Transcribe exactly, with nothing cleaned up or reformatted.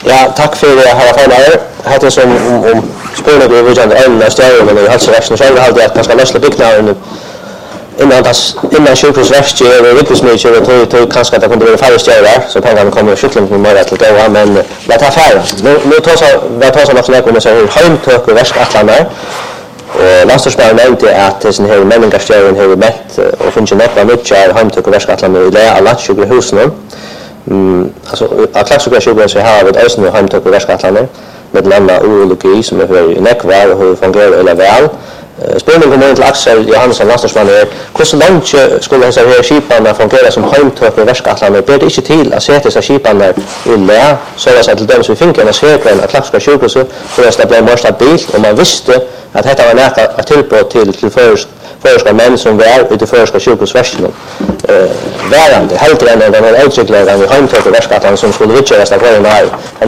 Ja, tack för det här förnär. Hade som om om spåret över vilken ända stjärnan men i halsväxten så har det att man ska lösa byggnaden innan tas innan sjukhusväxt är riktigt smycket och tror tror kanske att det kunde vara färre stjärnar så pengarna kommer skyttling med mer till gå men vad tar färre. Nu nu tar så vad tar så något som kommer så hur hemtök och väskatlarna. Och Landstorspelaren nämnde att det är en männingarstjärn har mätt och finns inte något mycket hemtök och väskatlarna i det alla sjukhusen. Mm, alltså att klassiska sjukvården så har vi också hemtök och väskatlarna med landa urologi som är för nekvar och hur fungerar eller väl. Spelningen kommer till Axel Johansson Landstorspelaren är hur långt skulle han säga skiparna fungera som hemtök och väskatlarna det är inte till att sätta sig skiparna i lä så att till dem som finker en säkran att klassiska sjukvården så att det blir mer stabilt och man visste att detta var näka att tillpå till till först förska män som var ute förska sjukhusväsken. Eh värande helt än den utvecklaren vi hemtök och väskatlarna som skulle utgöras av kvar